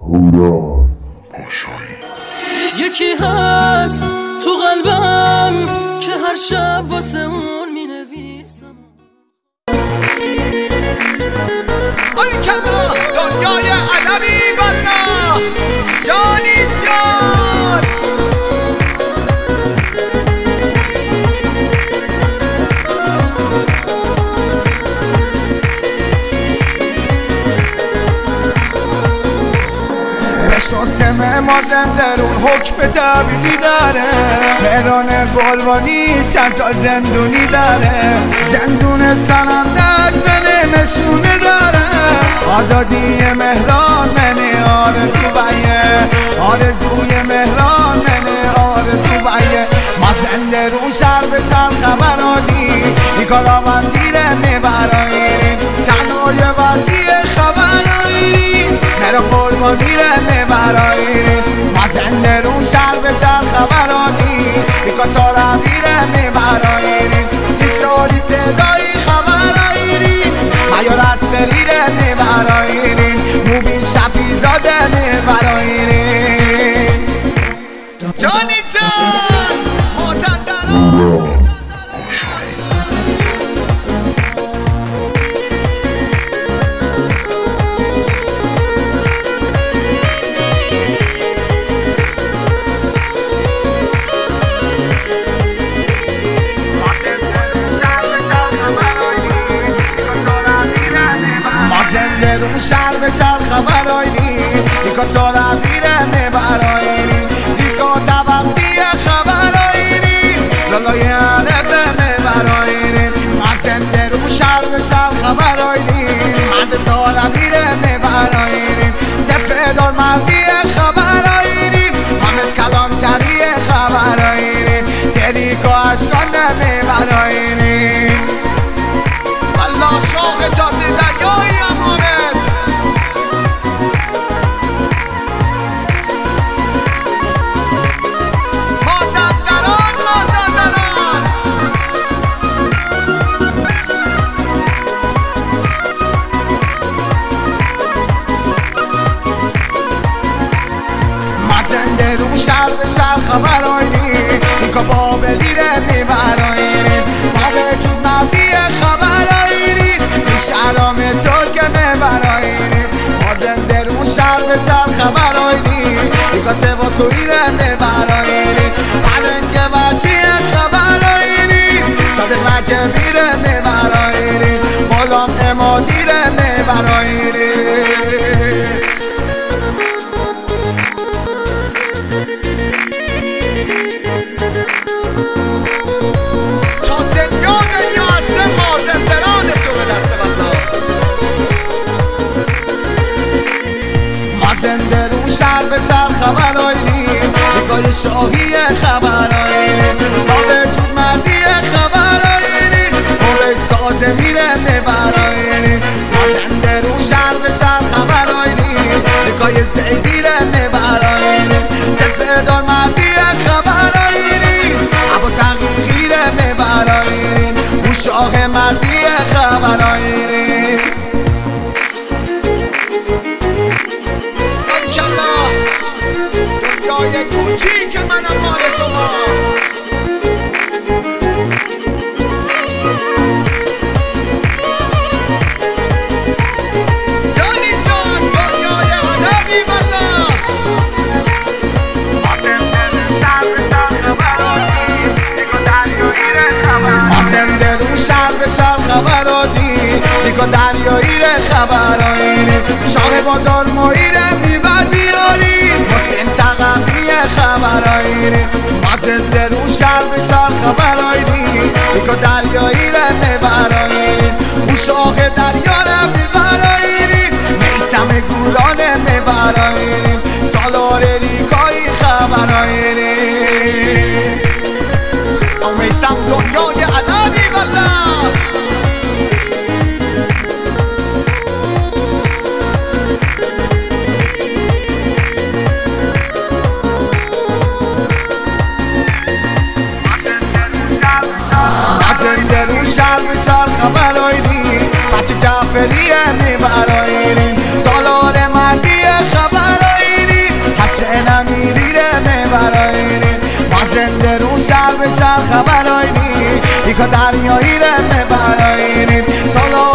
هورا پاشایی. یکی هست تو قلبم که هر شب واسه اون می نویسم. آی کلا دنیای ادبی والا جانی جان. سمه مازن درون حکم تبیدی داره، مهران قربانی چند تا زندونی داره، زندون سنندک بله نشونه داره، آزادی مهران منه آرزو بیه، آرزوی مهران منه آرزو بیه. مازن درون شهر به شهر خبرانی نیکالا دیره میبرایین، تنهای وحشی خبرایین مهران قربانی ره میبرایین. مازن درون شهر به شهر خبرانی نیکالا دیره میبرایین، تیساری صدایی خبرایین معیار اسکری ره میبرایین، موبین شفیزاده میبرایین. جانی جان مازن هورا شهر به شهر خبرایین نیکا سالا میره میبرایین، نیکا دوقتی خبرایین لالای عربه میبرایین. مازن درون شهر به شهر خبرایین مرد سالا میره میبرایین، سفیدار مردی خبرایین حامد کلانتری خبرایین، دریکا اشکان میبرایین. والله شاق جاده دریایی امامه شهر به شهر خبرایین نیکا بابلی ره میبرایین، بابه جود مردی خبرایین شهرام ترک میبرایین. مازن درون شهر به شهر خبرایین نیکا سواتوی ره میبرایین، پلنگ وحشی خبرایین صادق رجبی ره میبرایین، غلام امادی ره میبرایین. مازن درون شهر به شهر خبرایین نیکای شاهی خبرایین، بابه جود مردی خبرایین مویز کاظمی ره میبرایین. مازن درون شهر به شهر خبرایین نیکای زیدی ره میبرایین، سفیدار مردی خبرایین ابو تحقیقی ره میبرایین، او شاه مردی خبرایین. دنیای کوچیک منم مال شما. جانی جان دنیای ادبی والا مازن درون شهر به شهر خبرایین نیکا دریایی ره خبرایین، شاه بازار مایی ره میبر بیارین حسین تقوی خبرایین. مازن درون شهر به شهر خبرایین نیکا دریایی ره میبرایین، او شاه دریا ره میبرایین میسم گولان میبرایین، سالار ریکایی خبرایین. میسم دنیای ادبی والا مازن درون شهر به شهر خبرایین بچه جعفری میبرایین، سالار مردی خبرایین زنده رو شهر به شهر خبر آینی ایکا دریایی رو مبر آینی سالو